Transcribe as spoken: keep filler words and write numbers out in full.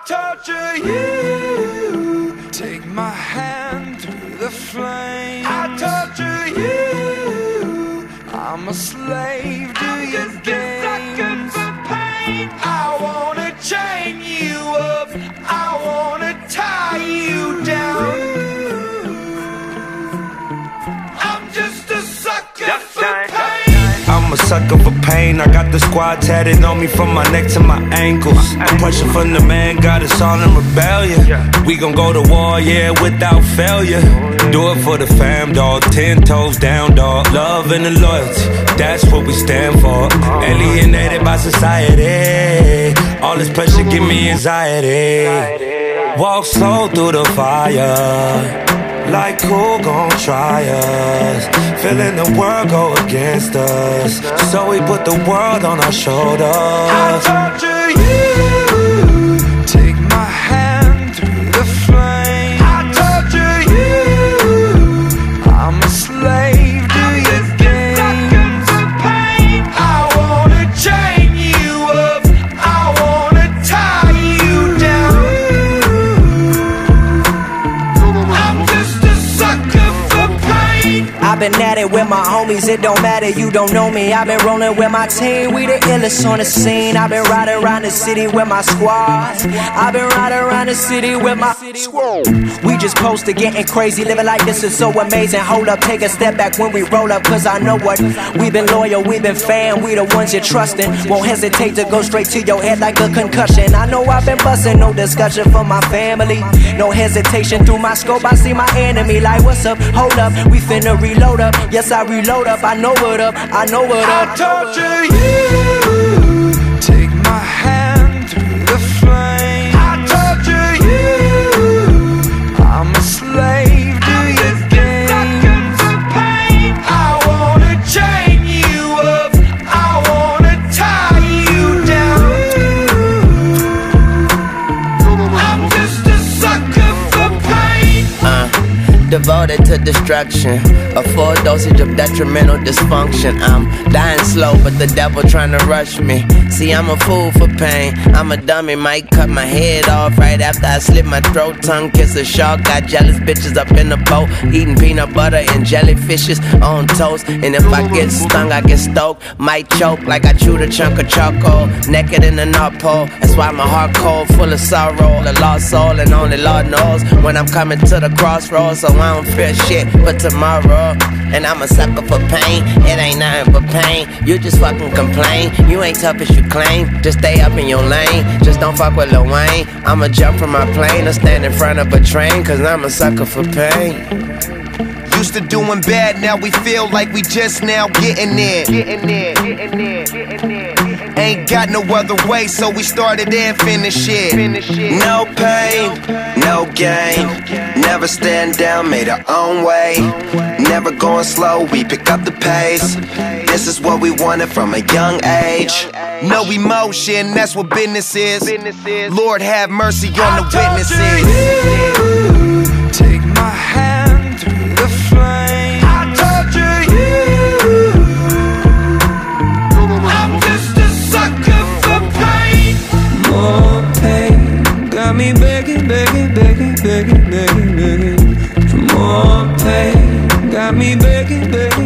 torture you. Take my hand through the flames. I torture you. I'm a slave to I'm your just games. A sucker for pain. I wanna chain you up. I wanna tie you down. I'm just a sucker for pain. I'm a sucker for pain. I got the squad tatted on me from my neck to my ankles. The pressure from the man got us all in rebellion. We gon' go to war, yeah, without failure. Do it for the fam, dog. Ten toes down, dog. Love and the loyalty, that's what we stand for. Alienated by society. All this pressure give me anxiety. Walk slow through the fire. Like who gon' try us? Feeling the world go against us, so we put the world on our shoulders. I torture you. Take my hand through the flame. I torture you. I'm a slave to your games. I wanna chain you up. I wanna tie you down. I'm just a sucker for pain. I've been at it with my homies, it don't matter, you don't know me. I've been rolling with my team, we the illest on the scene. I've been riding around the city with my squad. I've been riding around the city with my squad. We just posted getting crazy, living like this is so amazing. Hold up, take a step back when we roll up, cause I know what. We've been loyal, we've been fan, we the ones you're trusting. Won't hesitate to go straight to your head like a concussion. I know I've been busting, no discussion for my family. No hesitation, through my scope I see my enemy. Like what's up, hold up, we finna reload up. Yes, I reload up, I know what up, I know what up. I torture you. Take my hand through the flame. I torture you. I'm a slave to your games. I wanna chain you up. I wanna tie you down. I'm just a sucker for pain. Uh, devoted to destruction, a full dosage of detrimental dysfunction. I'm dying slow, but the devil trying to rush me. See, I'm a fool for pain. I'm a dummy, might cut my head off right after I slit my throat. Tongue kiss a shark, got jealous bitches up in the boat, eating peanut butter and jellyfishes on toast. And if I get stung, I get stoked. Might choke like I chewed a chunk of charcoal, naked in the North Pole. That's why my heart cold, full of sorrow, a lost soul, and only Lord knows when I'm coming to the crossroads. So I don't fear shit but tomorrow. And I'm a sucker for pain, it ain't nothing but pain. You just fucking complain, you ain't tough as you claim. Just stay up in your lane, just don't fuck with Lil Wayne. I'ma jump from my plane or stand in front of a train, cause I'm a sucker for pain. Used to doing bad, now we feel like we just now getting there. Getting there, getting there, getting there. Ain't got no other way, so we started and finished it. No pain, no gain. Never stand down, made our own way. Never going slow, we pick up the pace. This is what we wanted from a young age. No emotion, that's what business is. Lord have mercy on the witnesses. You. Take my hand through the flame. I torture you. I'm just a sucker for pain. More pain, got me begging, begging, begging, begging, begging, begging. For more pain, got me begging, begging.